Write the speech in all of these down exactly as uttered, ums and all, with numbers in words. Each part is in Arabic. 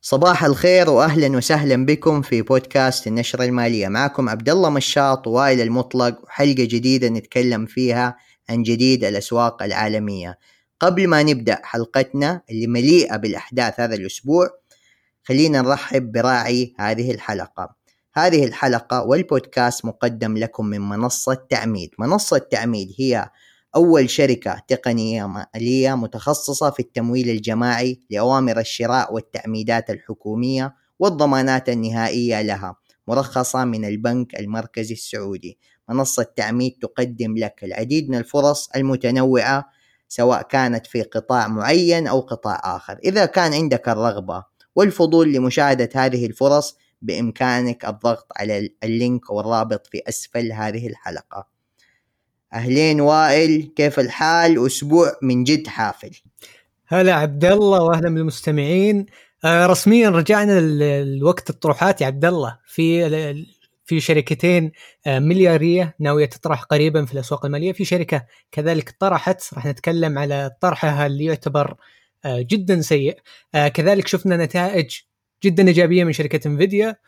صباح الخير وأهلا وسهلا بكم في بودكاست النشرة المالية. معكم عبد الله مشاط ووائل المطلق، وحلقة جديدة نتكلم فيها عن جديد الأسواق العالمية. قبل ما نبدأ حلقتنا اللي مليئة بالأحداث هذا الأسبوع، خلينا نرحب براعي هذه الحلقة. هذه الحلقة والبودكاست مقدم لكم من منصة تعميد. منصة تعميد هي أول شركة تقنية مالية متخصصة في التمويل الجماعي لأوامر الشراء والتعميدات الحكومية والضمانات النهائية لها، مرخصة من البنك المركزي السعودي. منصة تعميد تقدم لك العديد من الفرص المتنوعة، سواء كانت في قطاع معين أو قطاع آخر. إذا كان عندك الرغبة والفضول لمشاهدة هذه الفرص، بإمكانك الضغط على اللينك والرابط في أسفل هذه الحلقة. أهلين وائل، كيف الحال؟ أسبوع من جد حافل. هلا عبد الله واهلا بالمستمعين. آه رسميا رجعنا لوقت الطروحات يا عبد الله، في في شركتين آه مليارية ناوية تطرح قريبا في الأسواق المالية. في شركة كذلك طرحت، راح نتكلم على طرحها اللي يعتبر آه جدا سيء. آه كذلك شفنا نتائج جدا إيجابية من شركة انفيديا،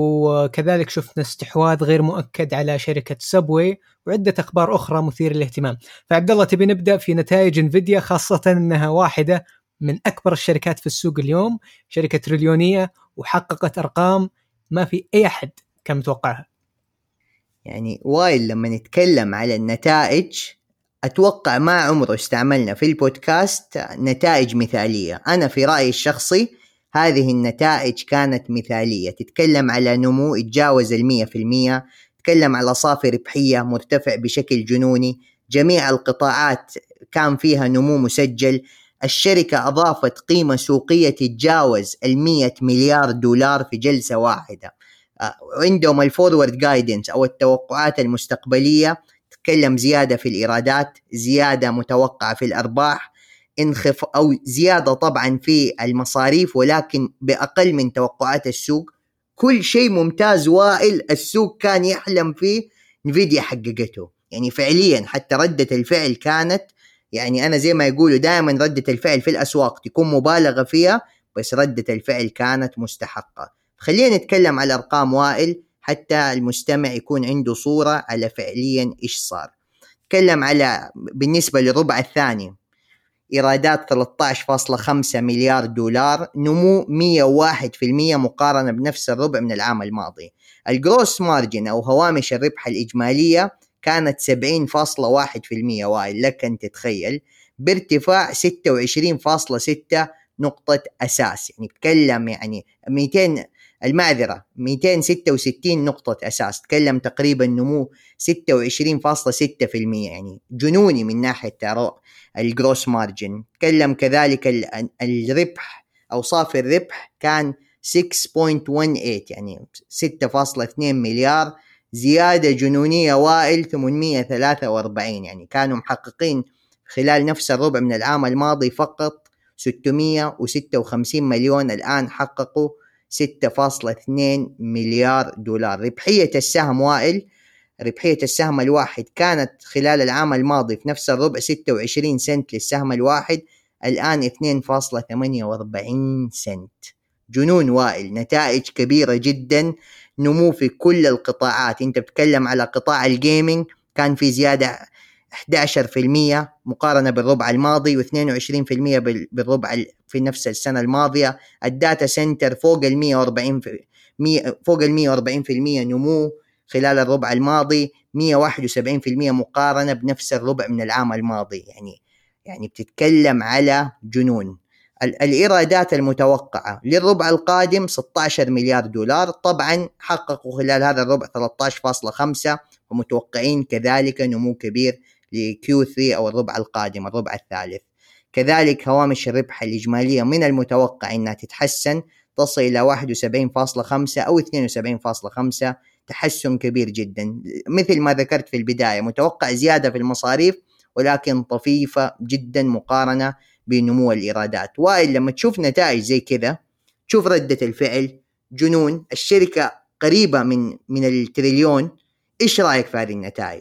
وكذلك شفنا استحواذ غير مؤكد على شركة سبوي، وعدة أخبار أخرى مثيرة للاهتمام. فعبد الله، تبي نبدأ في نتائج انفيديا، خاصة أنها واحدة من أكبر الشركات في السوق اليوم، شركة تريليونية، وحققت أرقام ما في أي أحد كان متوقعها. يعني وائل، لما نتكلم على النتائج، أتوقع ما عمره استعملنا في البودكاست نتائج مثالية. أنا في رأيي الشخصي هذه النتائج كانت مثالية. تتكلم على نمو يتجاوز المية في المية، تتكلم على صافي ربحية مرتفع بشكل جنوني، جميع القطاعات كان فيها نمو مسجل. الشركة أضافت قيمة سوقية تتجاوز المية مليار دولار في جلسة واحدة. عندهم الفورورد جايدنس أو التوقعات المستقبلية، تتكلم زيادة في الإيرادات، زيادة متوقعة في الأرباح، انخف أو زيادة طبعا في المصاريف ولكن بأقل من توقعات السوق. كل شيء ممتاز وائل، السوق كان يحلم فيه، نفيديا حققته. يعني فعليا حتى ردة الفعل كانت، يعني أنا زي ما يقولوا دائما ردة الفعل في الأسواق تكون مبالغة فيها، بس ردة الفعل كانت مستحقة. خلينا نتكلم على الأرقام وائل حتى المستمع يكون عنده صورة على فعليا إيش صار. نتكلم على بالنسبة للربع الثاني، إيرادات ثلاثة عشر فاصلة خمسة مليار دولار، نمو مية وواحد في المية مقارنة بنفس الربع من العام الماضي. الجروس مارجن أو هوامش الربح الإجمالية كانت سبعين فاصلة واحد في المية وائل، لك أن تتخيل، بارتفاع ستة وعشرين فاصلة ستة نقطة أساس. يعني تكلم يعني مئتين المعذرة مئتين وستة وستين نقطة أساس، تكلم تقريبا نمو ستة وعشرين فاصلة ستة في المية، يعني جنوني من ناحية الجروس مارجن. تكلم كذلك الربح أو صافي الربح كان ستة فاصلة ثمانية وثمانية، يعني ستة فاصلة اثنين مليار، زيادة جنونية وائل ثمانمية وثلاثة وأربعين. يعني كانوا محققين خلال نفس الربع من العام الماضي فقط ستمية وستة وخمسين مليون، الآن حققوا ستة فاصلة اثنين مليار دولار. ربحية السهم وائل، ربحية السهم الواحد كانت خلال العام الماضي في نفس الربع ستة وعشرين سنت للسهم الواحد، الآن اثنين فاصلة ثمانية وأربعين سنت. جنون وائل، نتائج كبيرة جدا، نمو في كل القطاعات. انت بتتكلم على قطاع الجيمينج كان في زيادة أحد عشر في المية مقارنة بالربع الماضي، واثنين وعشرين في المية بالربع في نفس السنة الماضية. الداتا سنتر فوق المية وأربعين في فوق المية وأربعين في المية نمو خلال الربع الماضي، مية وواحد وسبعين في المية مقارنة بنفس الربع من العام الماضي. يعني يعني بتتكلم على جنون. الإيرادات المتوقعة للربع القادم ستة عشر مليار دولار، طبعا حققوا خلال هذا الربع ثلاثة عشر فاصلة خمسة، ومتوقعين كذلك نمو كبير لكيو ثلاثة أو الربع القادم الربع الثالث. كذلك هوامش الربح الإجمالية من المتوقع أنها تتحسن، تصل إلى واحد وسبعين فاصلة خمسة أو اثنين وسبعين فاصلة خمسة، تحسن كبير جدا. مثل ما ذكرت في البداية، متوقع زيادة في المصاريف ولكن طفيفة جدا مقارنة بنمو الإيرادات. وائل، لما تشوف نتائج زي كذا، تشوف ردة الفعل جنون، الشركة قريبة من من التريليون، إيش رأيك في هذه النتائج؟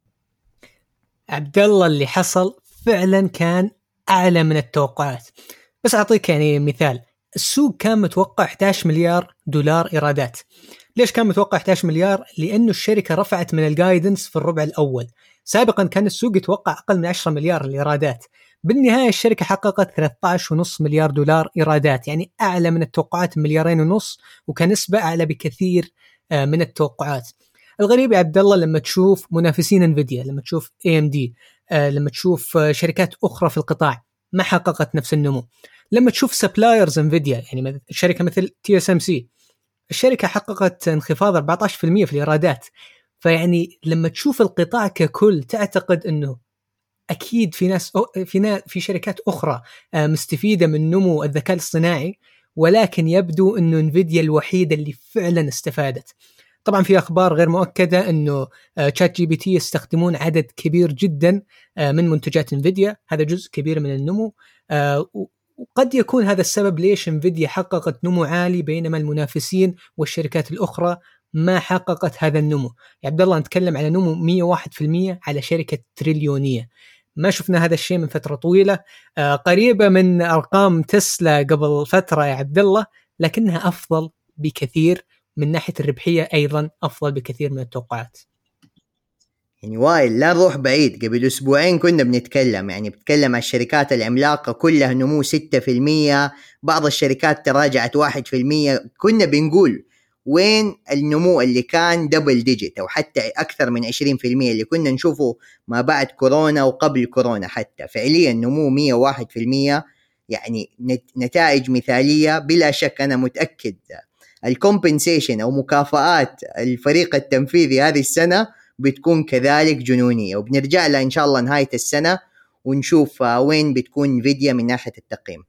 عبد الله، اللي حصل فعلا كان أعلى من التوقعات. بس أعطيك يعني مثال، السوق كان متوقع إحدى عشر مليار دولار إيرادات. ليش كان متوقع إحدى عشر مليار؟ لأنه الشركة رفعت من الجايدنس في الربع الأول. سابقا كان السوق يتوقع أقل من عشرة مليار الإيرادات. بالنهاية الشركة حققت ثلاثة عشر فاصلة خمسة مليار دولار إيرادات، يعني أعلى من التوقعات مليارين ونص، وكنسبة أعلى بكثير من التوقعات. الغريب يا عبد الله لما تشوف منافسين انفيديا، لما تشوف إيه إم دي، لما تشوف شركات أخرى في القطاع ما حققت نفس النمو. لما تشوف سبلايرز انفيديا، يعني شركة مثل تي اس ام سي، الشركة حققت انخفاض أربعة عشر بالمئة في الإيرادات. فيعني لما تشوف القطاع ككل تعتقد أنه أكيد في ناس في ناس في شركات أخرى مستفيدة من نمو الذكاء الاصطناعي، ولكن يبدو أنه انفيديا الوحيدة اللي فعلا استفادت. طبعا في أخبار غير مؤكدة أنه تشات جي بي تي يستخدمون عدد كبير جدا من منتجات انفيديا، هذا جزء كبير من النمو، وقد يكون هذا السبب ليش انفيديا حققت نمو عالي بينما المنافسين والشركات الأخرى ما حققت هذا النمو. يا عبد الله نتكلم على نمو مئة وواحد بالمئة على شركة تريليونية، ما شفنا هذا الشيء من فترة طويلة، آه قريبة من أرقام تسلا قبل فترة يا عبد الله، لكنها أفضل بكثير من ناحية الربحية، أيضا أفضل بكثير من التوقعات. يعني وائل لا نروح بعيد، قبل أسبوعين كنا بنتكلم يعني بتكلم عن الشركات العملاقة كلها نمو ستة في المية، بعض الشركات تراجعت واحد في المية. كنا بنقول وين النمو اللي كان دبل ديجيت أو حتى أكثر من عشرين في المية اللي كنا نشوفه ما بعد كورونا وقبل كورونا. حتى فعليا نمو مية وواحد في المية، يعني نتائج مثالية بلا شك. أنا متأكد الكومبنسيشن أو مكافآت الفريق التنفيذي هذه السنة بتكون كذلك جنونية، وبنرجع لها إن شاء الله نهاية السنة ونشوف وين بتكون انفيديا من ناحية التقييم.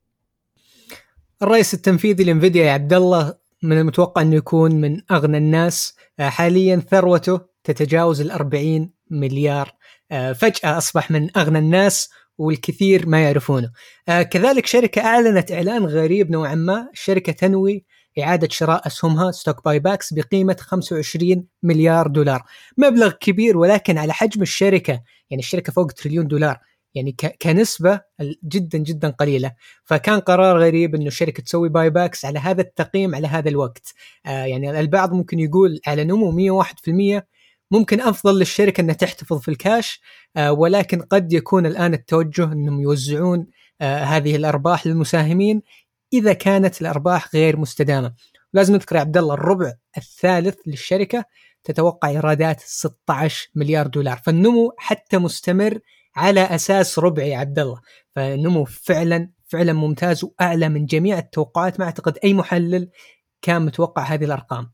الرئيس التنفيذي لانفيديا يا عبد الله من المتوقع أنه يكون من أغنى الناس، حاليا ثروته تتجاوز الأربعين مليار، فجأة أصبح من أغنى الناس والكثير ما يعرفونه. كذلك شركة أعلنت إعلان غريب نوعا ما، الشركة تنوي إعادة شراء أسهمها ستوك باي باكس بقيمة خمسة وعشرين مليار دولار، مبلغ كبير ولكن على حجم الشركة، يعني الشركة فوق تريليون دولار، يعني كنسبة جدا جدا قليلة. فكان قرار غريب إنه الشركة تسوي باي باكس على هذا التقييم على هذا الوقت. آه يعني البعض ممكن يقول على نمو مئة وواحد بالمئة ممكن أفضل للشركة أنها تحتفظ في الكاش، آه ولكن قد يكون الآن التوجه أنهم يوزعون آه هذه الأرباح للمساهمين إذا كانت الأرباح غير مستدامة. لازم نذكر يا عبد الله الربع الثالث للشركة تتوقع إيرادات ستة عشر مليار دولار، فالنمو حتى مستمر على أساس ربعي يا عبد الله، فالنمو فعلا فعلا ممتاز وأعلى من جميع التوقعات. ما أعتقد أي محلل كان متوقع هذه الأرقام.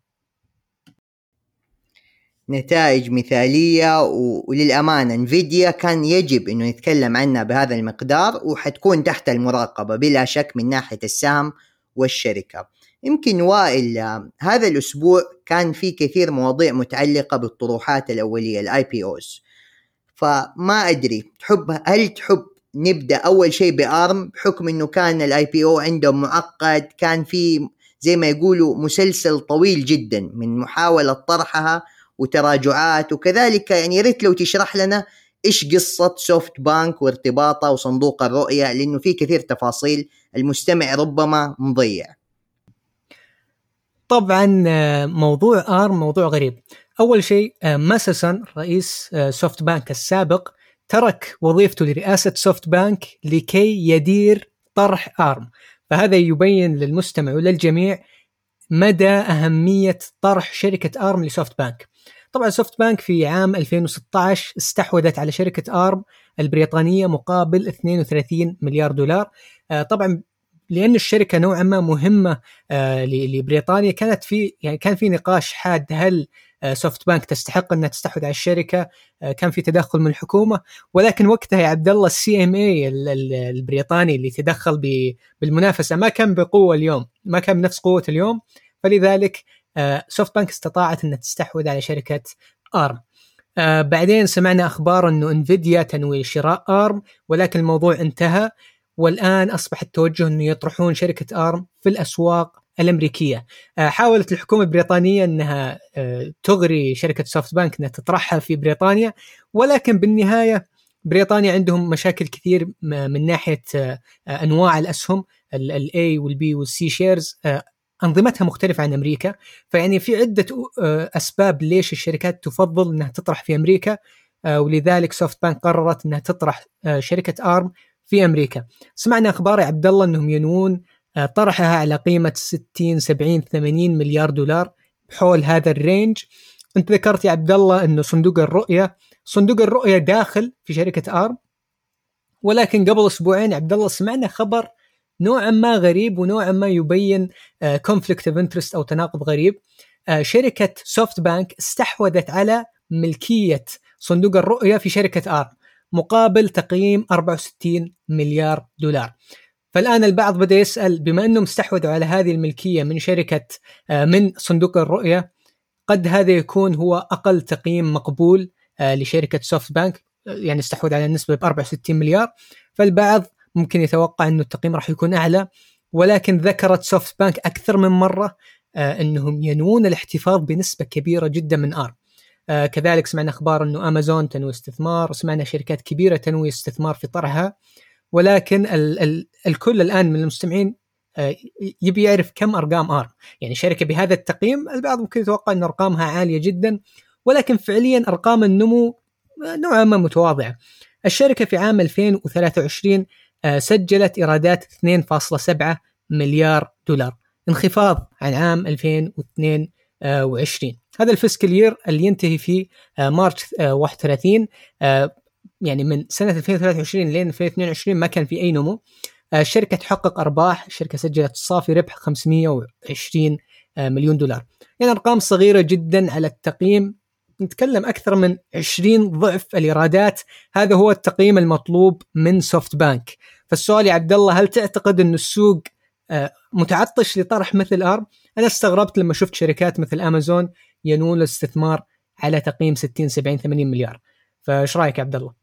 نتائج مثالية، وللأمانة انفيديا كان يجب أنه نتكلم عنها بهذا المقدار، وحتكون تحت المراقبة بلا شك من ناحية السهم والشركة. يمكن وائل هذا الأسبوع كان في كثير مواضيع متعلقة بالطروحات الأولية الآي بي أوز، فما أدري تحب هل تحب نبدأ أول شيء بآرم بحكم أنه كان الآي بي أو عندهم معقد، كان في زي ما يقولوا مسلسل طويل جدا من محاولة طرحها وتراجعات وكذلك. يعني ريت لو تشرح لنا إيش قصة سوفت بانك وارتباطه وصندوق الرؤية، لأنه في كثير تفاصيل المستمع ربما مضيع. طبعا موضوع آرم موضوع غريب. أول شيء ماسسون رئيس سوفت بانك السابق ترك وظيفته لرئاسة سوفت بانك لكي يدير طرح آرم، فهذا يبين للمستمع وللجميع مدى أهمية طرح شركة آرم لسوفت بانك. طبعا سوفت بانك في عام ألفين وستة عشر استحوذت على شركة آرم البريطانية مقابل اثنين وثلاثين مليار دولار. طبعا لأن الشركة نوعا ما مهمة لبريطانيا، كانت في يعني كان في نقاش حاد هل سوفت بانك تستحق أنها تستحوذ على الشركة، كان في تدخل من الحكومة، ولكن وقتها يا عبد الله السي ام اي البريطاني اللي تدخل بالمنافسة ما كان بقوة اليوم، ما كان بنفس قوة اليوم، فلذلك سوفت بانك استطاعت أن تستحوذ على شركة آرم. بعدين سمعنا أخبار أنه انفيديا تنوي شراء آرم، ولكن الموضوع انتهى، والآن أصبح التوجه أنه يطرحون شركة آرم في الأسواق الأمريكية. حاولت الحكومة البريطانية أنها تغري شركة سوفت بانك أنها تطرحها في بريطانيا، ولكن بالنهاية بريطانيا عندهم مشاكل كثير من ناحية أنواع الأسهم ال A وال B وال C shares، أنظمتها مختلفة عن أمريكا. فيعني في عدة أسباب ليش الشركات تفضل أنها تطرح في أمريكا، ولذلك سوفت بانك قررت أنها تطرح شركة آرم في أمريكا. سمعنا أخبار يا عبد الله أنهم ينوون طرحها على قيمة ستين سبعين ثمانين مليار دولار بحول هذا الرينج. أنت ذكرت يا عبد الله أنه صندوق الرؤية صندوق الرؤية داخل في شركة آرم، ولكن قبل أسبوعين عبد الله سمعنا خبر نوعا ما غريب ونوعا ما يبين conflict of interest أو تناقض غريب. شركة سوفت بانك استحوذت على ملكية صندوق الرؤية في شركة آرم مقابل تقييم أربعة وستين مليار دولار. فالآن البعض بدأ يسأل، بما أنهم استحوذوا على هذه الملكية من شركة من صندوق الرؤية، قد هذا يكون هو أقل تقييم مقبول لشركة سوفت بانك، يعني استحوذ على النسبة ب أربعة وستين مليار. فالبعض ممكن يتوقع أنه التقييم راح يكون أعلى، ولكن ذكرت سوفت بانك أكثر من مرة أنهم ينوون الاحتفاظ بنسبة كبيرة جدا من آرم. كذلك سمعنا أخبار أنه أمازون تنوي استثمار، سمعنا شركات كبيرة تنوي استثمار في طرحها، ولكن ال- ال- الكل الآن من المستمعين يبي يعرف كم أرقام آرم. يعني شركة بهذا التقييم البعض ممكن يتوقع أن أرقامها عالية جدا، ولكن فعليا أرقام النمو نوعا ما متواضعة. الشركة في عام ألفين وثلاثة وعشرين سجلت إيرادات اثنين فاصلة سبعة مليار دولار، انخفاض عن عام ألفين واثنين وعشرين. هذا الفيسكال يير اللي ينتهي في مارس واحد وثلاثين، يعني من سنة ألفين وثلاثة وعشرين لين ألفين واثنين وعشرين ما كان في أي نمو. الشركة تحقق أرباح، الشركة سجلت صافي ربح خمسمائة وعشرين مليون دولار، يعني أرقام صغيرة جدا على التقييم. نتكلم أكثر من عشرين ضعف الإيرادات. هذا هو التقييم المطلوب من سوفت بانك. فالسؤال يا عبد الله، هل تعتقد أن السوق متعطش لطرح مثل آرم؟ أنا استغربت لما شفت شركات مثل أمازون ينون الاستثمار على تقييم ستين سبعين ثمانين مليار. فايش رايك يا عبد الله؟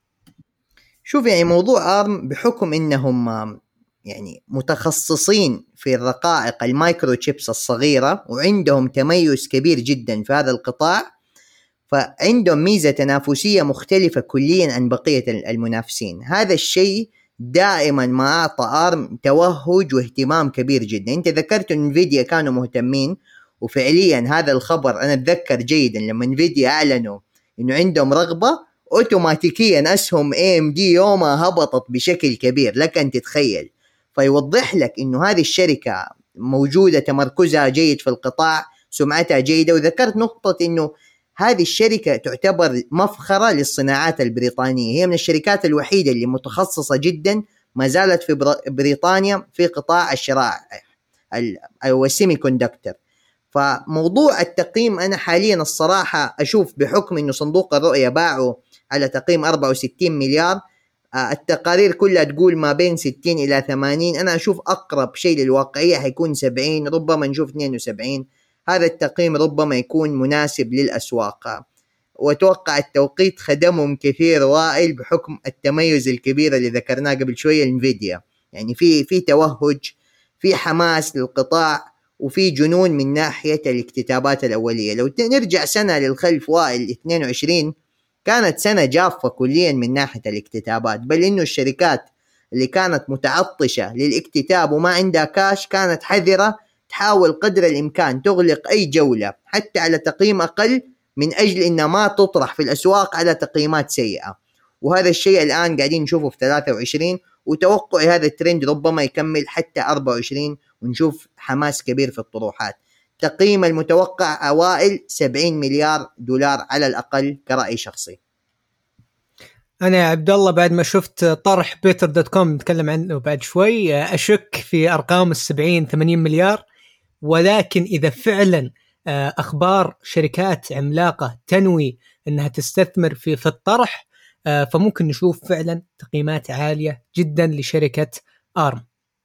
شوف، يعني موضوع آرم بحكم إنهم يعني متخصصين في الرقائق المايكرو تشيبس الصغيرة وعندهم تميز كبير جدا في هذا القطاع، فعندهم ميزة تنافسية مختلفة كليا عن بقية المنافسين. هذا الشيء دائما ما أعطى آرم توهج واهتمام كبير جدا. انت ذكرت ان انفيديا كانوا مهتمين، وفعليا هذا الخبر أنا أتذكر جيدا لما انفيديا أعلنوا إنه عندهم رغبة، أوتوماتيكيا أسهم إيه إم دي يومها هبطت بشكل كبير لك أن تتخيل. فيوضح لك إنه هذه الشركة موجودة، تمركزها جيد في القطاع، سمعتها جيدة. وذكرت نقطة إنه هذه الشركة تعتبر مفخرة للصناعات البريطانية، هي من الشركات الوحيدة اللي متخصصة جدا ما زالت في بريطانيا في قطاع الشرائح أو السيمي كوندكتور. فموضوع التقييم أنا حاليا الصراحة أشوف بحكم إنه صندوق الرؤية باعوا على تقييم أربعة وستين مليار، التقارير كلها تقول ما بين ستين إلى ثمانين، أنا أشوف أقرب شيء للواقعية حيكون سبعين، ربما نشوف اثنين وسبعين. هذا التقييم ربما يكون مناسب للأسواق، وأتوقع التوقيت خدمهم كثير وائل بحكم التميز الكبير اللي ذكرناه قبل شوية الانفيديا. يعني في في توهج، في حماس للقطاع، وفي جنون من ناحية الاكتتابات الأولية. لو نرجع سنة للخلف وائل اثنين وعشرين كانت سنة جافة كليا من ناحية الاكتتابات، بل إنه الشركات اللي كانت متعطشة للاكتتاب وما عندها كاش كانت حذرة، تحاول قدر الإمكان تغلق أي جولة حتى على تقييم أقل من أجل إنها ما تطرح في الأسواق على تقييمات سيئة. وهذا الشيء الآن قاعدين نشوفه في ثلاثة وعشرين، وتوقع هذا الترند ربما يكمل حتى أربعة وعشرين ونشوف حماس كبير في الطروحات. تقييم المتوقع أوائل سبعين مليار دولار على الأقل كرأي شخصي. أنا يا عبد الله بعد ما شفت طرح بيتر دوت كوم نتكلم عنه بعد شوي أشك في أرقام السبعين ثمانين مليار، ولكن إذا فعلا أخبار شركات عملاقة تنوي أنها تستثمر في في الطرح، فممكن نشوف فعلا تقييمات عالية جدا لشركة آرم.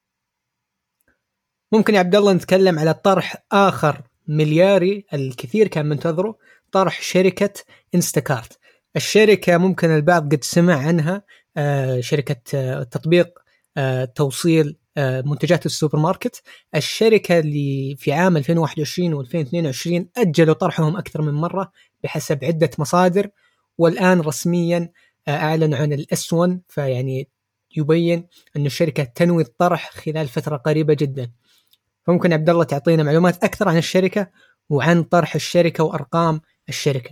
ممكن يا عبد الله نتكلم على طرح آخر ملياري الكثير كان منتظره، طرح شركة إنستاكارت. الشركة ممكن البعض قد سمع عنها، شركة تطبيق توصيل منتجات السوبر ماركت. الشركة اللي في عام ألفين وواحد وعشرين وألفين واثنين وعشرين أجلوا طرحهم أكثر من مرة بحسب عدة مصادر، والآن رسميا أعلنوا عن الإس ون، فيعني يبين أن الشركة تنوي الطرح خلال فترة قريبة جدا. فممكن عبد الله تعطينا معلومات أكثر عن الشركة وعن طرح الشركة وأرقام الشركة؟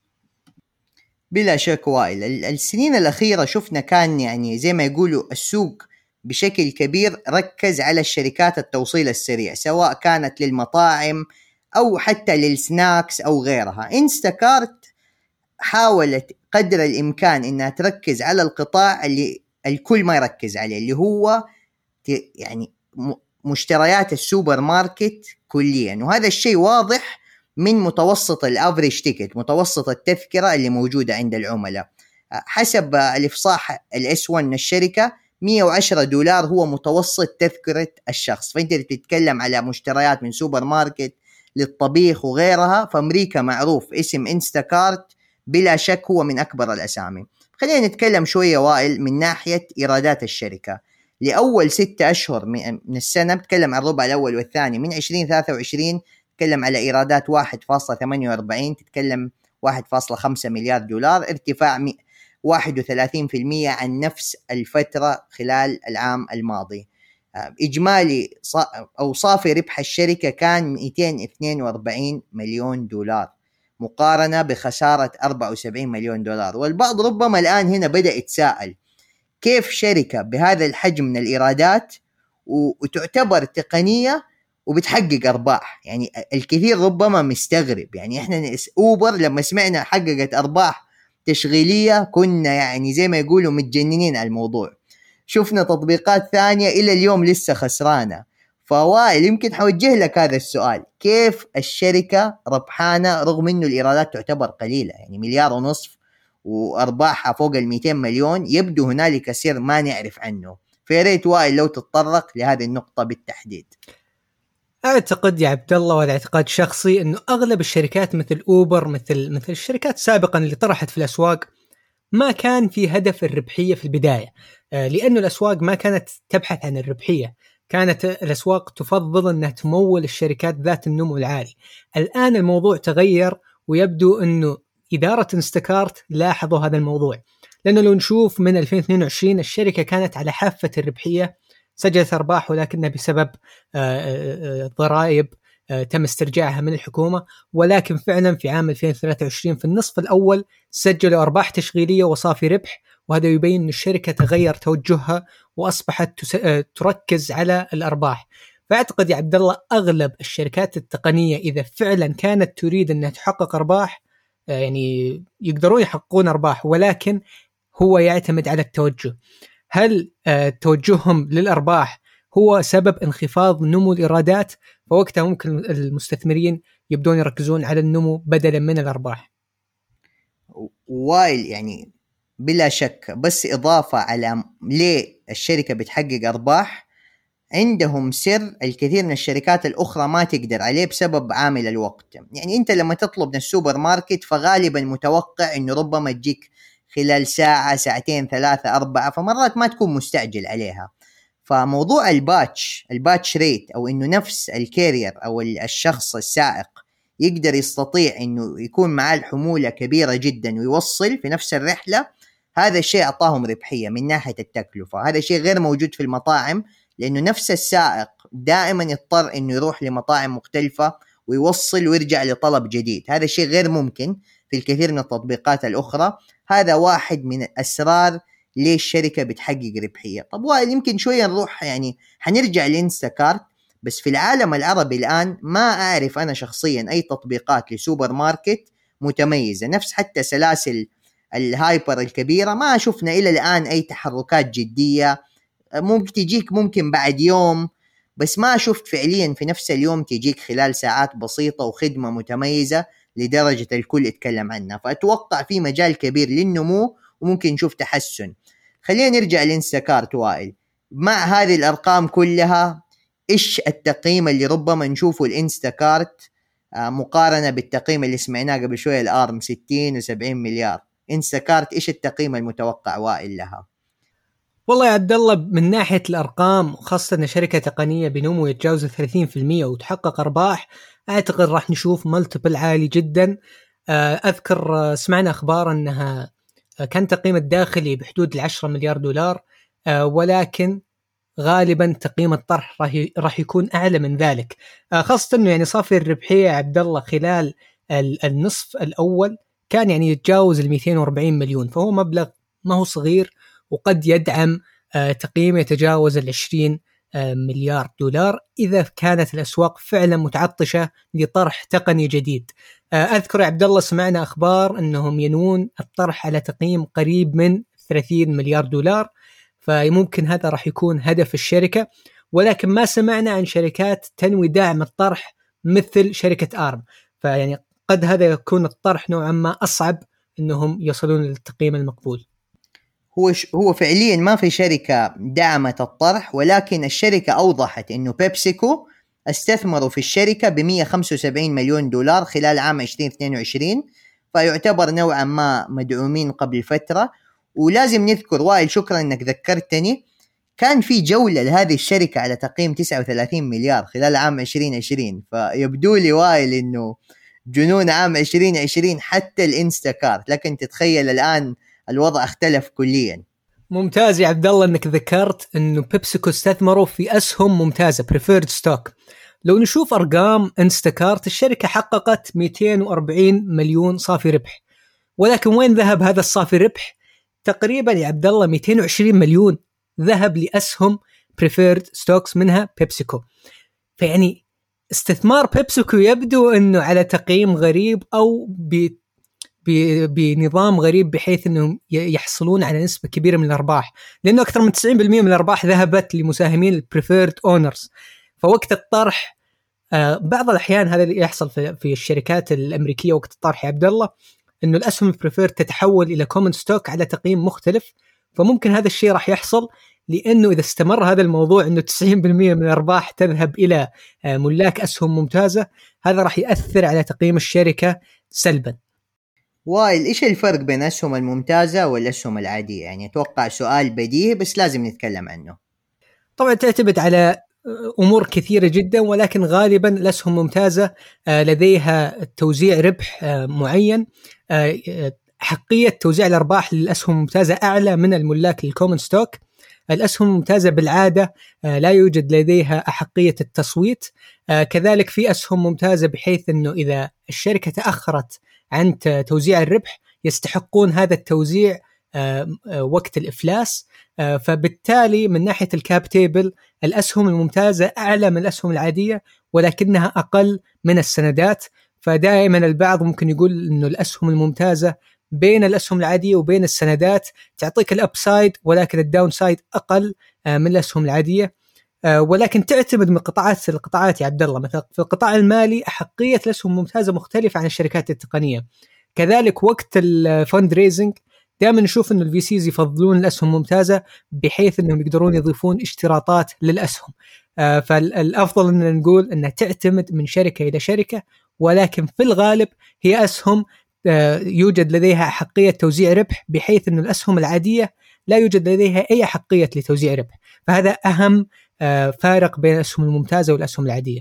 بلا شك وائل، السنين الأخيرة شفنا كان يعني زي ما يقولوا السوق بشكل كبير ركز على الشركات التوصيل السريع، سواء كانت للمطاعم أو حتى للسناكس أو غيرها. إنستاكارت حاولت قدر الإمكان إنها تركز على القطاع اللي الكل ما يركز عليه، اللي هو يعني مشتريات السوبر ماركت كليا. وهذا الشيء واضح من متوسط الافريج تيكت، متوسط التذكرة اللي موجودة عند العملاء. حسب الإفصاح الإس ون الشركة مية وعشرة دولار هو متوسط تذكرة الشخص. فأنت تتكلم على مشتريات من سوبر ماركت للطبيخ وغيرها، فأمريكا معروف اسم إنستاكارت بلا شك هو من أكبر الأسامي. خلينا نتكلم شوية وائل من ناحية إيرادات الشركة لأول ستة أشهر من السنة، بتكلم عن الربع الأول والثاني من عشرين ثلاثة وعشرين، تتكلم على إيرادات واحد فاصلة ثمانية وأربعين، تتكلم واحد فاصلة خمسة مليار دولار، ارتفاع واحد وثلاثين بالمئة عن نفس الفترة خلال العام الماضي. إجمالي أو صافي ربح الشركة كان مئتين واثنين وأربعين مليون دولار مقارنة بخسارة أربعة وسبعين مليون دولار. والبعض ربما الآن هنا بدأ يتساءل كيف شركة بهذا الحجم من الإيرادات وتعتبر تقنية وبتحقق أرباح؟ يعني الكثير ربما مستغرب، يعني إحنا أوبر لما سمعنا حققت أرباح تشغيلية كنا يعني زي ما يقولوا متجننين على الموضوع. شفنا تطبيقات ثانية إلى اليوم لسه خسرانة. فوائل يمكن حوجه لك هذا السؤال، كيف الشركة ربحانة رغم أنه الإيرادات تعتبر قليلة، يعني مليار ونصف وأرباحها فوق المئتين مليون؟ يبدو هنالك سر ما نعرف عنه. فياريت وائل لو تتطرق لهذه النقطة بالتحديد. أعتقد يا عبد الله، وهذا اعتقاد شخصي، أنه أغلب الشركات مثل أوبر مثل مثل الشركات سابقا اللي طرحت في الأسواق ما كان في هدف الربحية في البداية، لأنه الأسواق ما كانت تبحث عن الربحية، كانت الأسواق تفضل أنها تمول الشركات ذات النمو العالي. الآن الموضوع تغير، ويبدو أنه إدارة إنستاكارت لاحظوا هذا الموضوع، لأنه لو نشوف من ألفين واثنين وعشرين الشركة كانت على حافة الربحية، سجلت أرباح ولكنها بسبب ضرائب تم استرجاعها من الحكومة. ولكن فعلا في عام ألفين وثلاثة وعشرين في النصف الأول سجلوا أرباح تشغيلية وصافي ربح، وهذا يبين أن الشركة تغير توجهها وأصبحت تركز على الأرباح. فأعتقد يا عبد الله أغلب الشركات التقنية إذا فعلا كانت تريد أنها تحقق أرباح يعني يقدرون يحققون أرباح، ولكن هو يعتمد على التوجه. هل توجههم للأرباح هو سبب انخفاض نمو الإيرادات؟ فوقتها ممكن المستثمرين يبدون يركزون على النمو بدلا من الأرباح. وايل يعني بلا شك، بس إضافة على ليه الشركة بتحقق أرباح، عندهم سر الكثير من الشركات الأخرى ما تقدر عليه بسبب عامل الوقت. يعني أنت لما تطلب من السوبر ماركت فغالبا متوقع أنه ربما تجيك خلال ساعة ساعتين ثلاثة أربعة، فمرات ما تكون مستعجل عليها. فموضوع الباتش الباتش ريت، أو أنه نفس الكارير أو الشخص السائق يقدر يستطيع أنه يكون معاه الحمولة كبيرة جدا ويوصل في نفس الرحلة، هذا الشيء أعطاهم ربحية من ناحية التكلفة. هذا شيء غير موجود في المطاعم، لأنه نفس السائق دائما يضطر أنه يروح لمطاعم مختلفة ويوصل ويرجع لطلب جديد. هذا شيء غير ممكن في الكثير من التطبيقات الأخرى. هذا واحد من الأسرار ليه الشركة بتحقق ربحية. طب وائل يمكن شوية نروح يعني حنرجع لإنستاكارت، بس في العالم العربي الآن ما أعرف أنا شخصيا أي تطبيقات لسوبر ماركت متميزة، نفس حتى سلاسل الهايبر الكبيرة ما شفنا إلى الآن أي تحركات جدية. ممكن تجيك ممكن بعد يوم، بس ما شفت فعليا في نفس اليوم تجيك خلال ساعات بسيطة وخدمة متميزة لدرجة الكل يتكلم عنها. فأتوقع في مجال كبير للنمو وممكن نشوف تحسن. خلينا نرجع لإنستاكارت وائل، مع هذه الأرقام كلها إيش التقييم اللي ربما نشوفه الإنستاكارت مقارنة بالتقييم اللي سمعناه قبل شوية الآرم ستين وسبعين مليار؟ إنستاكارت إيش التقييم المتوقع وائل لها؟ والله يا عبد الله من ناحية الأرقام، خاصة أن شركة تقنية بنمو يتجاوز ثلاثين بالمئة وتحقق أرباح، أعتقد راح نشوف ملتبل عالي جدا. أذكر سمعنا أخبار أنها كان تقييم الداخلي بحدود العشرة مليار دولار، ولكن غالبا تقييم الطرح راح راح يكون اعلى من ذلك، خاصه انه يعني صافي الربحيه يا عبد الله خلال النصف الاول كان يعني يتجاوز ال مئتين وأربعين مليون، فهو مبلغ ما هو صغير وقد يدعم تقييم يتجاوز ال عشرين مليار دولار إذا كانت الأسواق فعلا متعطشة لطرح تقني جديد. أذكر يا عبد الله سمعنا أخبار أنهم ينوون الطرح على تقييم قريب من ثلاثين مليار دولار، فممكن هذا راح يكون هدف الشركة، ولكن ما سمعنا عن شركات تنوي دعم الطرح مثل شركة آرم، فيعني قد هذا يكون الطرح نوعا ما أصعب أنهم يصلون للتقييم المقبول. هو هو فعليا ما في شركة دعمت الطرح، ولكن الشركة أوضحت إنه بيبسيكو استثمروا في الشركة ب مئة وخمسة وسبعين مليون دولار خلال عام عشرين اثنين وعشرين، فيعتبر نوعا ما مدعومين قبل فترة. ولازم نذكر وائل، شكرا إنك ذكرتني، كان في جولة لهذه الشركة على تقييم تسعة وثلاثين مليار خلال عام عشرين عشرين، فيبدو لي وائل إنه جنون عام عشرين عشرين حتى الانستاكارت، لكن تتخيل الآن الوضع اختلف كليا. ممتاز يا عبد الله انك ذكرت انه بيبسيكو استثمروا في اسهم ممتازه بريفيرد ستوك. لو نشوف ارقام انستاكارت، الشركه حققت مئتين وأربعين مليون صافي ربح، ولكن وين ذهب هذا الصافي ربح؟ تقريبا يا عبد الله مئتين وعشرين مليون ذهب لاسهم بريفيرد ستوكس منها بيبسيكو. فيعني استثمار بيبسيكو يبدو انه على تقييم غريب او ب بنظام غريب، بحيث أنهم يحصلون على نسبة كبيرة من الأرباح، لأنه أكثر من تسعين بالمئة من الأرباح ذهبت لمساهمين البريفيرد أونرز. فوقت الطرح بعض الأحيان هذا اللي يحصل في الشركات الأمريكية وقت الطرح يا عبد الله، أنه الأسهم البريفيرد تتحول إلى كومن ستوك على تقييم مختلف، فممكن هذا الشيء راح يحصل، لأنه إذا استمر هذا الموضوع أنه تسعين بالمئة من الأرباح تذهب إلى ملاك أسهم ممتازة، هذا راح يأثر على تقييم الشركة سلباً. وائل، إيش الفرق بين الأسهم الممتازة والأسهم العادية؟ يعني أتوقع سؤال بديهي بس لازم نتكلم عنه. طبعا تعتمد على أمور كثيرة جدا، ولكن غالبا الأسهم الممتازة لديها توزيع ربح معين، حقية توزيع الأرباح للأسهم الممتازة أعلى من الملاك للكومن ستوك. الأسهم الممتازة بالعادة لا يوجد لديها أحقية التصويت، كذلك في أسهم ممتازة بحيث أنه إذا الشركة تأخرت عن توزيع الربح يستحقون هذا التوزيع وقت الإفلاس، فبالتالي من ناحية الكاب تيبل الأسهم الممتازة أعلى من الأسهم العادية، ولكنها أقل من السندات. فدائما البعض ممكن يقول أنه الأسهم الممتازة بين الأسهم العادية وبين السندات تعطيك الأبسايد، ولكن الداونسايد أقل من الأسهم العادية، ولكن تعتمد من قطاعات القطاعات يا عبد الله. مثلا في القطاع المالي أحقية الأسهم الممتازة مختلفة عن الشركات التقنية. كذلك وقت الفند ريزنج دائما نشوف أن الفي سيز يفضلون الأسهم الممتازة بحيث أنهم يقدرون يضيفون اشتراطات للأسهم. فالأفضل أن نقول أنها تعتمد من شركة إلى شركة، ولكن في الغالب هي أسهم يوجد لديها أحقية توزيع ربح، بحيث أن الأسهم العادية لا يوجد لديها أي أحقية لتوزيع ربح. فهذا أهم فارق بين الأسهم الممتازة والأسهم العادية.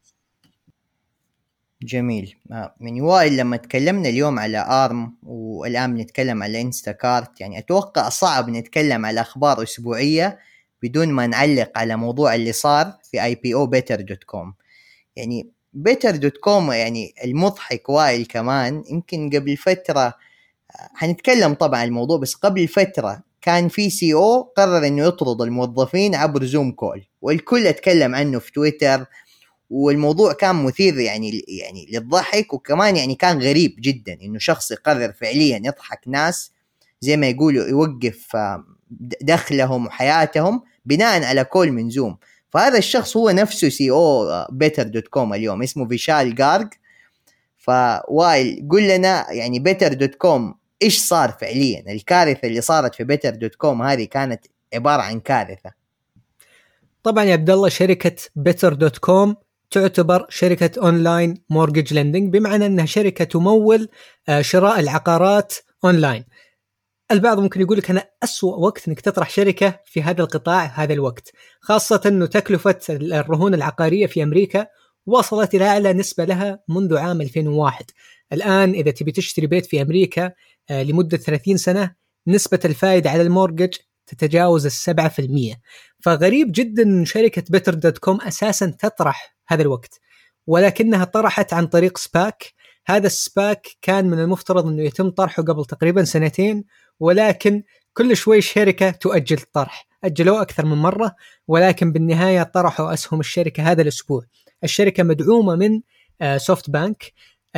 جميل. من وائل، لما تكلمنا اليوم على آرم والآن نتكلم على إنستاكارت، يعني أتوقع صعب نتكلم على أخبار أسبوعية بدون ما نعلق على موضوع اللي صار في آي بي أو بيتر دوت كوم. يعني بيتر دوت كوم يعني المضحك وائل كمان، يمكن قبل فترة هنتكلم طبعا الموضوع، بس قبل فترة كان في سي او قرر انه يطرد الموظفين عبر زوم كول، والكل اتكلم عنه في تويتر، والموضوع كان مثير يعني يعني للضحك، وكمان يعني كان غريب جدا انه شخص يقرر فعليا يضحك ناس زي ما يقولوا، يوقف دخلهم وحياتهم بناء على كول من زوم. فهذا الشخص هو نفسه سي او بيتر دوت كوم اليوم، اسمه فيشال غارغ. فوائل قل لنا يعني بيتر دوت كوم إيش صار فعليا؟ الكارثة اللي صارت في بيتر دوت كوم هذه كانت عبارة عن كارثة. طبعا يا عبد الله شركة بيتر دوت كوم تعتبر شركة أونلاين مورجج لندنج، بمعنى أنها شركة تمول شراء العقارات أونلاين. البعض ممكن يقول لك أنا أسوأ وقت أنك تطرح شركة في هذا القطاع هذا الوقت، خاصة أنه تكلفة الرهون العقارية في أمريكا وصلت إلى أعلى نسبة لها منذ عام ألفين وواحد. الآن إذا تبي تشتري بيت في أمريكا لمدة ثلاثين سنة نسبة الفائدة على المورجج تتجاوز السبعة في المية. فغريب جدا شركة بيتر دوت كوم أساسا تطرح هذا الوقت، ولكنها طرحت عن طريق سباك. هذا السباك كان من المفترض أنه يتم طرحه قبل تقريبا سنتين، ولكن كل شوي شركة تؤجل الطرح، أجلوه أكثر من مرة، ولكن بالنهاية طرحوا أسهم الشركة هذا الأسبوع. الشركة مدعومة من سوفت بانك،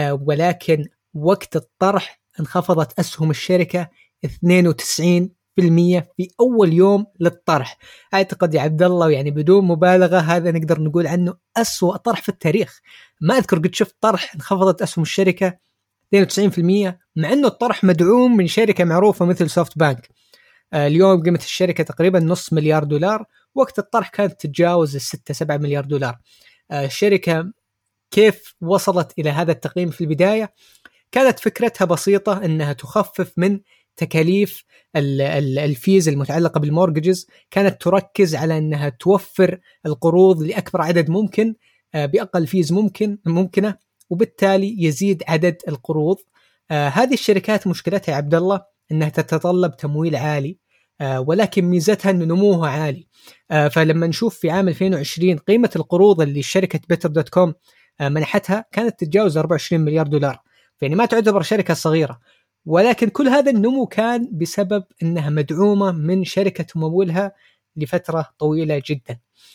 ولكن وقت الطرح انخفضت أسهم الشركة اثنين وتسعين بالمية في أول يوم للطرح. أعتقد يا عبد الله يعني بدون مبالغة هذا نقدر نقول عنه أسوأ طرح في التاريخ. ما أذكر قد شفت طرح انخفضت أسهم الشركة اثنين وتسعين بالمية مع أنه الطرح مدعوم من شركة معروفة مثل سوفت بانك. اليوم قيمة الشركة تقريبا نص مليار دولار، وقت الطرح كانت تتجاوز الستة سبعة مليار دولار. الشركة كيف وصلت إلى هذا التقييم في البداية؟ كانت فكرتها بسيطة، أنها تخفف من تكاليف الفيز المتعلقة بالمورجز. كانت تركز على أنها توفر القروض لأكبر عدد ممكن بأقل فيز ممكن ممكنة، وبالتالي يزيد عدد القروض. آه هذه الشركات مشكلتها يا عبد الله أنها تتطلب تمويل عالي، آه ولكن ميزتها أن نموها عالي. آه فلما نشوف في عام ألفين وعشرين قيمة القروض اللي شركة بيتر دوت كوم آه منحتها كانت تتجاوز أربعة وعشرين مليار دولار، يعني ما تعتبر شركة صغيرة. ولكن كل هذا النمو كان بسبب أنها مدعومة من شركة تمولها لفترة طويلة جدا،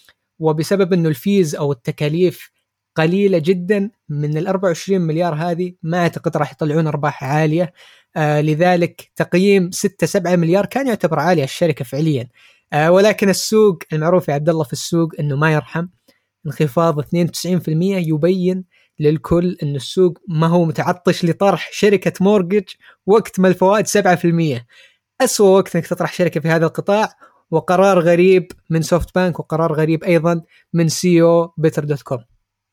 وبسبب أنه الفيز أو التكاليف قليلة جدا من ال أربعة وعشرين مليار هذه ما أعتقد راح يطلعون أرباح عالية. آه لذلك تقييم ستة سبعة مليار كان يعتبر عالي الشركة فعليا. آه ولكن السوق المعروف يا عبد الله في السوق أنه ما يرحم. انخفاض اثنين وتسعين بالمية يبين للكل أن السوق ما هو متعطش لطرح شركة مورجج وقت ما الفوائد سبعة بالمية. أسوأ وقت أنك تطرح شركة في هذا القطاع، وقرار غريب من سوفت بانك وقرار غريب أيضا من سي او بيتر دوت كوم.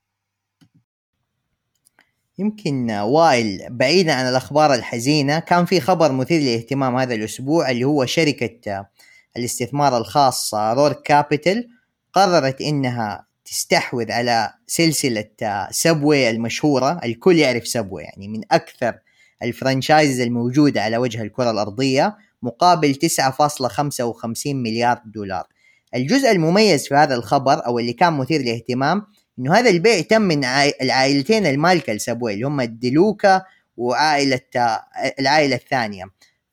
يمكن وائل بعيدا عن الأخبار الحزينة، كان في خبر مثير للاهتمام هذا الأسبوع اللي هو شركة الاستثمار الخاص رورك كابيتال قررت إنها تستحوذ على سلسلة سبوي المشهورة. الكل يعرف سبوي، يعني من أكثر الفرانشايز الموجودة على وجه الكرة الأرضية، مقابل تسعة فاصلة خمسة وخمسين مليار دولار. الجزء المميز في هذا الخبر أو اللي كان مثير للاهتمام إنه هذا البيع تم من العائلتين المالكة لسبوي اللي هم الديلوكا وعائلة العائلة الثانية.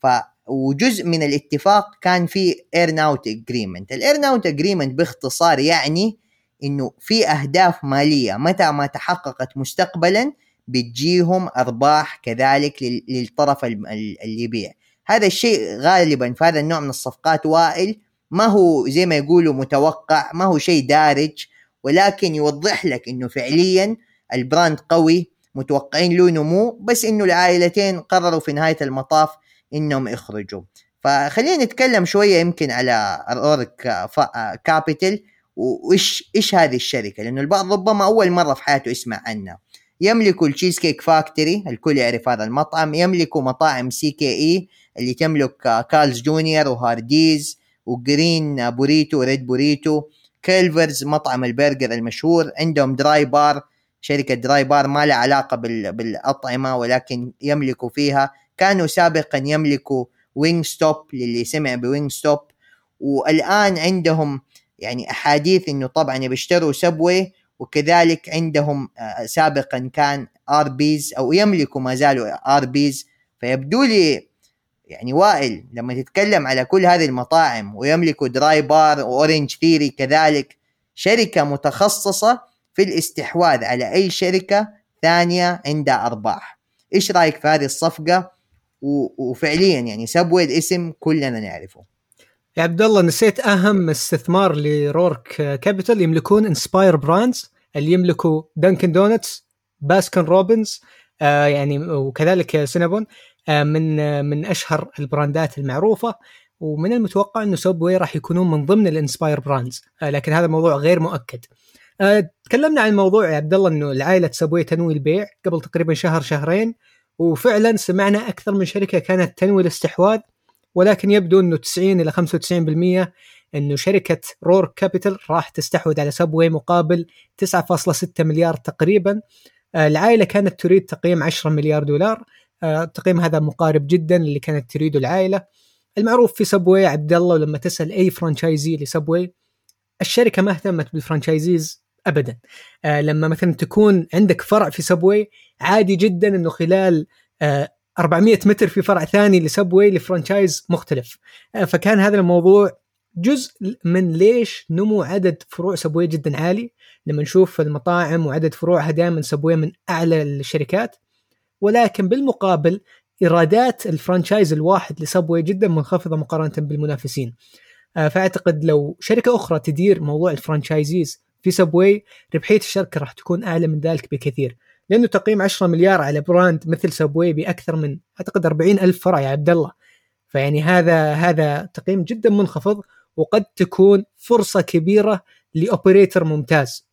وجزء من الاتفاق كان في earn-out agreement. earn-out agreement باختصار يعني إنه في أهداف مالية متى ما تحققت مستقبلا بتجيهم أرباح كذلك للطرف اللي يبيع. هذا الشيء غالبا في هذا النوع من الصفقات وائل ما هو زي ما يقولوا متوقع، ما هو شيء دارج، ولكن يوضح لك إنه فعليا البراند قوي، متوقعين له نمو، بس إنه العائلتين قرروا في نهاية المطاف إنهم يخرجوا. فخلينا نتكلم شوية يمكن على رورك كابيتال وإيش إيش هذه الشركة، لأنه البعض ربما أول مرة في حياته يسمع عنها. يملكوا التشيز كيك فاكتوري، الكل يعرف هذا المطعم. يملكوا مطاعم سي كي إي اللي تملك كارلز جونيور وهارديز وجرين بوريتو وريد بوريتو. كيلفرز مطعم البرجر المشهور. عندهم دراي بار، شركة دراي بار ما لها علاقة بالأطعمة ولكن يملكوا فيها. كانوا سابقا يملكوا وينج ستوب للي سمع بوينج ستوب، والآن عندهم يعني أحاديث إنه طبعا يبشتروا سبوي، وكذلك عندهم سابقا كان آربيز أو يملكوا ما زالوا آربيز. فيبدو لي يعني وائل لما تتكلم على كل هذه المطاعم ويملكوا دراي بار وأورنج ثيري كذلك، شركة متخصصة في الاستحواذ على أي شركة ثانية عندها أرباح. إيش رأيك في هذه الصفقة؟ وفعليا يعني سبوي الاسم كلنا نعرفه. يا عبد الله نسيت أهم استثمار لرورك كابيتال، يملكون انسباير براندز اللي يملكوا دانكن دونتس، باسكن روبنز، آه يعني وكذلك سينابون، آه من آه من أشهر البراندات المعروفة. ومن المتوقع أنه سبوي راح يكونون من ضمن الانسباير براندز، آه لكن هذا موضوع غير مؤكد. آه تكلمنا عن الموضوع يا عبد الله أنه العائلة سبوي تنوي البيع قبل تقريبا شهر شهرين، وفعلا سمعنا أكثر من شركة كانت تنوي الاستحواذ، ولكن يبدو أنه تسعين إلى خمسة وتسعين بالمية أنه شركة رورك كابيتال راح تستحوذ على سبوي مقابل تسعة فاصلة ستة مليار تقريبا. العائلة كانت تريد تقييم عشرة مليار دولار، التقييم هذا مقارب جدا اللي كانت تريده العائلة. المعروف في سبوي عبد الله، ولما تسأل أي فرانشايزي لسبوي الشركة ما اهتمت بالفرانشايزيز أبدا. آه لما مثلا تكون عندك فرع في سبوي عادي جدا أنه خلال آه أربعمائة متر في فرع ثاني لسبوي لفرانشايز مختلف. آه فكان هذا الموضوع جزء من ليش نمو عدد فروع سبوي جدا عالي. لما نشوف المطاعم وعدد فروعها دائما سبوي من أعلى الشركات، ولكن بالمقابل إيرادات الفرانشايز الواحد لسبوي جدا منخفضة مقارنة بالمنافسين. فأعتقد لو شركة أخرى تدير موضوع الفرانشايزيز في سبوي ربحية الشركة راح تكون أعلى من ذلك بكثير، لأنه تقييم عشرة مليار على براند مثل سبوي بأكثر من أعتقد أربعين ألف فرع يا عبد الله. فيعني هذا هذا تقييم جدا منخفض، وقد تكون فرصة كبيرة لأوبريتر ممتاز.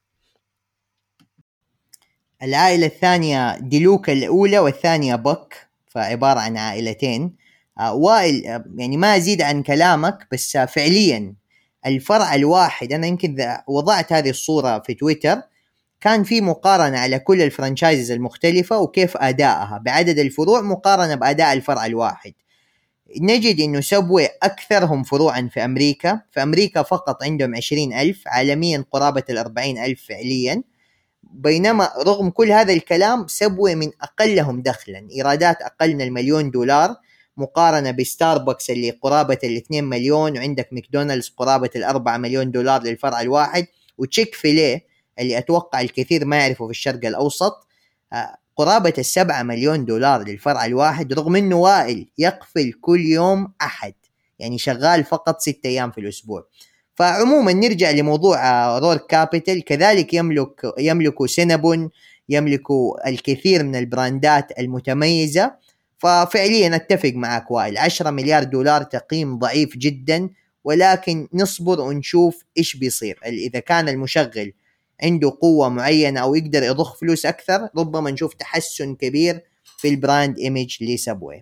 العائلة الثانية ديلوكا الأولى والثانية بك، فعبارة عن عائلتين. آه وائل، آه يعني ما أزيد عن كلامك، بس آه فعليا الفرع الواحد، أنا يمكن وضعت هذه الصورة في تويتر، كان في مقارنة على كل الفرانشايزز المختلفة وكيف أدائها بعدد الفروع مقارنة بأداء الفرع الواحد. نجد إنه سبوي أكثرهم فروعا في أمريكا. في أمريكا فقط عندهم عشرين ألف، عالميا قرابة الأربعين ألف فعليا. بينما رغم كل هذا الكلام سبوي من أقلهم دخلا، إيرادات أقل من المليون دولار مقارنة بستاربكس اللي قرابة الاثنين مليون، وعندك ماكدونالدز قرابة الأربعة مليون دولار للفرع الواحد، وتشيك فيليه اللي أتوقع الكثير ما يعرفه في الشرق الأوسط قرابة السبعة مليون دولار للفرع الواحد، رغم أنه وائل يقفل كل يوم أحد، يعني شغال فقط ستة أيام في الأسبوع. فعموما نرجع لموضوع رور كابيتال، كذلك يملك يملكوا سينابون، يملكوا الكثير من البراندات المتميزة. ففعليا أتفق معك وائل، عشرة مليار دولار تقييم ضعيف جدا، ولكن نصبر ونشوف إيش بيصير. إذا كان المشغل عنده قوة معينة أو يقدر يضخ فلوس أكثر، ربما نشوف تحسن كبير في البراند إيميج لسبوي.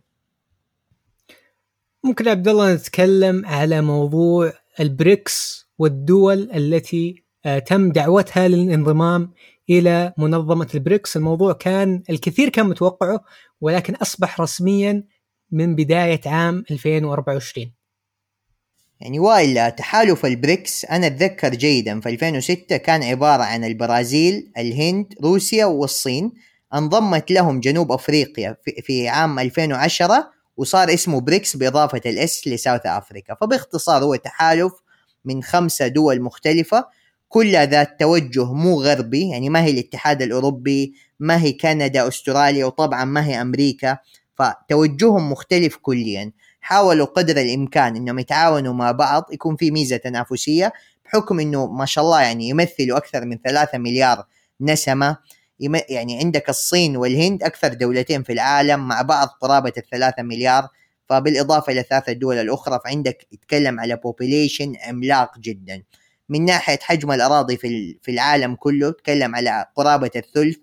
ممكن عبد الله نتكلم على موضوع البريكس والدول التي تم دعوتها للانضمام إلى منظمة البريكس. الموضوع كان الكثير كان متوقعه، ولكن أصبح رسميا من بداية عام ألفين وأربعة وعشرين. يعني وائل، تحالف البريكس أنا أتذكر جيدا في ألفين وستة كان عبارة عن البرازيل، الهند، روسيا والصين. انضمت لهم جنوب أفريقيا في, في عام ألفين وعشرة، وصار اسمه بريكس بإضافة الإس لساوث أفريقيا. فباختصار هو تحالف من خمسة دول مختلفة، كلها ذات توجه مو غربي، يعني ما هي الاتحاد الأوروبي، ما هي كندا، أستراليا، وطبعا ما هي أمريكا. فتوجههم مختلف كليا. حاولوا قدر الإمكان إنهم يتعاونوا مع بعض، يكون في ميزة تنافسية، بحكم إنه ما شاء الله يعني يمثلوا أكثر من ثلاثة مليار نسمة. يعني عندك الصين والهند أكثر دولتين في العالم مع بعض قرابة الثلاثة مليار، فبالإضافة إلى ثلاثة دول الأخرى، فعندك يتكلم على population عملاق جدا. من ناحية حجم الأراضي في في العالم كله تكلم على قرابة الثلث.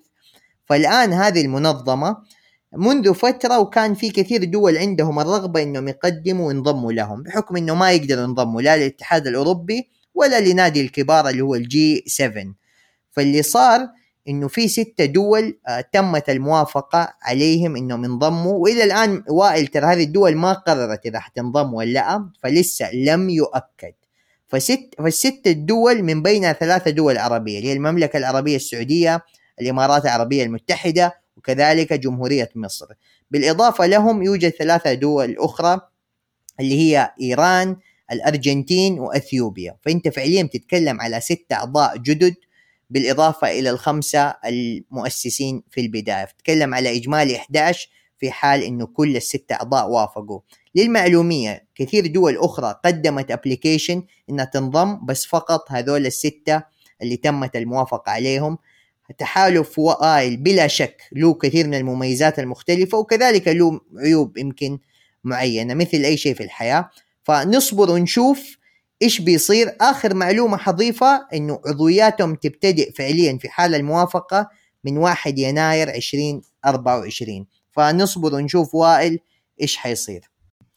فالآن هذه المنظمة منذ فترة، وكان في كثير دول عندهم الرغبة إنهم يقدموا وينضموا لهم، بحكم إنه ما يقدروا ينضموا لا للاتحاد الأوروبي ولا لنادي الكبار اللي هو الجي سبعة. فاللي صار إنه في ستة دول آه تمت الموافقة عليهم إنهم ينضموا، وإلى الآن وائل ترى هذه الدول ما قررت إذا حتنضم ولا لا، فلسه لم يؤكد. فست فالست الدول من بينها ثلاثة دول عربية، اللي هي المملكة العربية السعودية، الإمارات العربية المتحدة، وكذلك جمهورية مصر. بالإضافة لهم يوجد ثلاثة دول أخرى اللي هي إيران، الأرجنتين، وأثيوبيا. فأنت فعليا تتكلم على ستة أعضاء جدد بالإضافة إلى الخمسة المؤسسين في البداية، تتكلم على إجمالي إحدى عشر في حال إنه كل الستة أعضاء وافقوا. للمعلومية كثير دول أخرى قدمت أبليكيشن إنها تنضم، بس فقط هذول الستة اللي تمت الموافقة عليهم. تحالف وائل بلا شك له كثير من المميزات المختلفة، وكذلك له عيوب يمكن معينة مثل أي شيء في الحياة. فنصبر ونشوف إيش بيصير. آخر معلومة حضيفة إنه عضوياتهم تبتدئ فعليا في حال الموافقة من واحد يناير عشرين أربعة وعشرين. فنصبر ونشوف وائل إيش حيصير.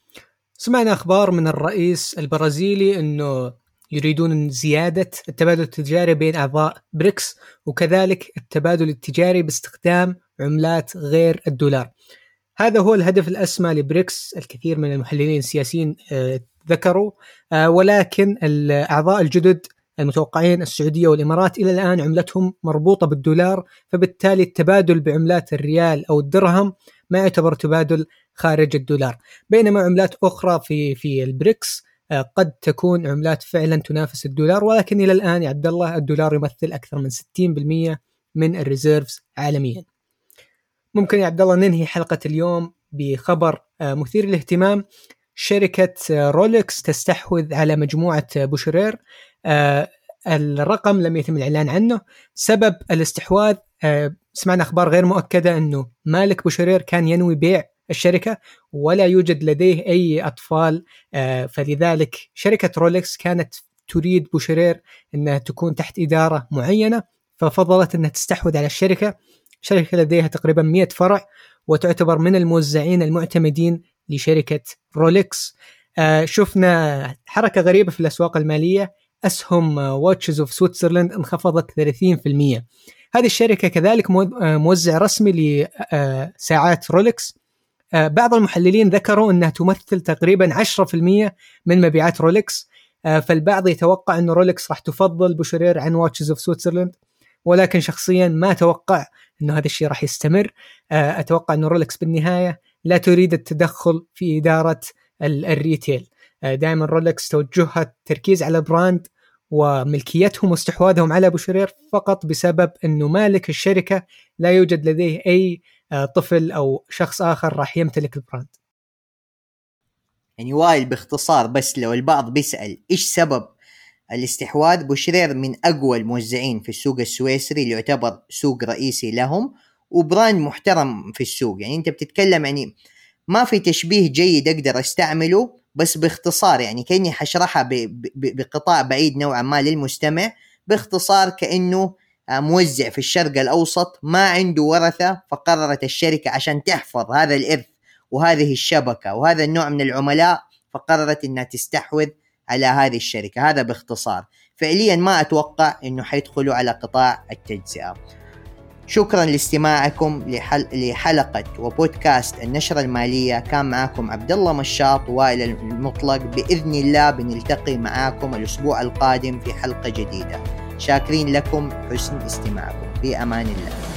سمعنا أخبار من الرئيس البرازيلي أنه يريدون زيادة التبادل التجاري بين أعضاء بريكس، وكذلك التبادل التجاري باستخدام عملات غير الدولار. هذا هو الهدف الأسمى لبريكس. الكثير من المحللين السياسيين ذكروا، ولكن الأعضاء الجدد المتوقعين السعودية والإمارات إلى الآن عملتهم مربوطة بالدولار، فبالتالي التبادل بعملات الريال أو الدرهم ما يعتبر تبادل خارج الدولار، بينما عملات أخرى في في البريكس قد تكون عملات فعلا تنافس الدولار. ولكن إلى الآن يا عبد الله الدولار يمثل أكثر من ستين بالمئة من الريزيرفز عالميا. ممكن يا عبد الله ننهي حلقة اليوم بخبر مثير للاهتمام. شركة رولكس تستحوذ على مجموعة بوشرير. الرقم لم يتم الإعلان عنه. سبب الاستحواذ سمعنا أخبار غير مؤكدة أنه مالك بوشرير كان ينوي بيع الشركة ولا يوجد لديه أي أطفال، فلذلك شركة رولكس كانت تريد بوشرير أنها تكون تحت إدارة معينة، ففضلت أنها تستحوذ على الشركة. شركة لديها تقريبا مئة فرع وتعتبر من الموزعين المعتمدين لشركة رولكس. شفنا حركة غريبة في الأسواق المالية، أسهم واتشز أوف سويسرلاند انخفضت ثلاثين بالمئة. هذه الشركة كذلك موزع رسمي لساعات رولكس. بعض المحللين ذكروا أنها تمثل تقريبا عشرة بالمئة من مبيعات رولكس، فالبعض يتوقع أن رولكس راح تفضل بوشرير عن واتشز أوف سويسرلاند، ولكن شخصيا ما أتوقع أنه هذا الشيء راح يستمر. أتوقع أن رولكس بالنهاية لا تريد التدخل في إدارة الريتيل. دائما رولكس توجهها التركيز على براند وملكيتهم واستحواذهم على بوشرير فقط بسبب أنه مالك الشركة لا يوجد لديه أي طفل أو شخص آخر راح يمتلك البراند. يعني وائل باختصار، بس لو البعض بيسأل إيش سبب الاستحواذ، بوشرير من أقوى الموزعين في السوق السويسري اللي يعتبر سوق رئيسي لهم وبراند محترم في السوق. يعني أنت بتتكلم، يعني ما في تشبيه جيد أقدر أستعمله، بس باختصار يعني كأني حشرحها بقطاع بعيد نوعا ما للمستمع. باختصار كأنه موزع في الشرق الأوسط ما عنده ورثة، فقررت الشركة عشان تحفظ هذا الإرث وهذه الشبكة وهذا النوع من العملاء فقررت إنها تستحوذ على هذه الشركة. هذا باختصار. فعليا ما أتوقع إنه حيدخلوا على قطاع التجزئة. شكرا لاستماعكم لحل... لحلقة وبودكاست النشرة المالية. كان معكم عبد الله مشاط وائل المطلق. بإذن الله بنلتقي معاكم الأسبوع القادم في حلقة جديدة. شاكرين لكم حسن استماعكم. في أمان الله.